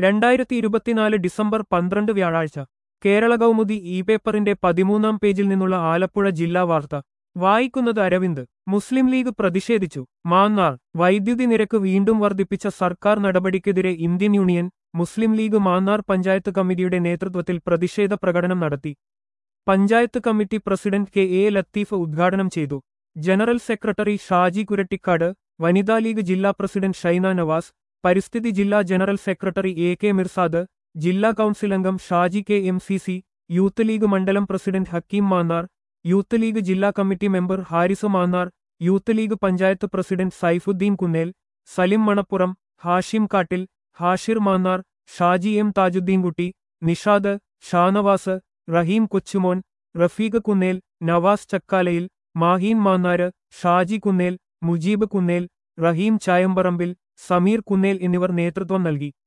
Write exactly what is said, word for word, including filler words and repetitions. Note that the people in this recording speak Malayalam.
രണ്ടായിരത്തി ഇരുപത്തിനാല് ഡിസംബർ പന്ത്രണ്ട് വ്യാഴാഴ്ച കേരള കൗമുദി ഇ പേപ്പറിന്റെ പതിമൂന്നാം പേജിൽ നിന്നുള്ള ആലപ്പുഴ ജില്ലാ വാർത്ത വായിക്കുന്നത് അരവിന്ദ്. മുസ്ലിം ലീഗ് പ്രതിഷേധിച്ചു. മാന്നാർ. വൈദ്യുതി നിരക്ക് വീണ്ടും വർദ്ധിപ്പിച്ച സർക്കാർ നടപടിക്കെതിരെ Indian Union Muslim League Mannar panchayat കമ്മിറ്റിയുടെ നേതൃത്വത്തിൽ പ്രതിഷേധ പ്രകടനം നടത്തി. Panchayat committee president K A Latheef ഉദ്ഘാടനം ചെയ്തു. ജനറൽ സെക്രട്ടറി ഷാജി കുരട്ടിക്കാട്, വനിതാ ലീഗ് ജില്ലാ പ്രസിഡന്റ് ഷൈന നവാസ്, പരിസ്ഥിതി ജില്ലാ general secretary A K Mirsad, ജില്ലാ കൗൺസിൽ അംഗം Shaji K M C C, Youth League മണ്ഡലം president Hakeem Mannar, Youth League ജില്ലാ committee member Haris Mannar, Youth League panchayat president Saifudheen Kunnel, Salim Manappuram, Hashim Kattil, Hashir Mannar, Shaji M Thajudheenkutty, Nishad, Shanavas, Raheem Kochumon, Rafeeq Kunnel, Navas Chakkalayil, Maheen Mannar, Shaji Kunnel, Mujeeb Kunnel, Raheem Chayamparambil, Sameer Kunnel എന്നിവർ നേതൃത്വം നൽകി.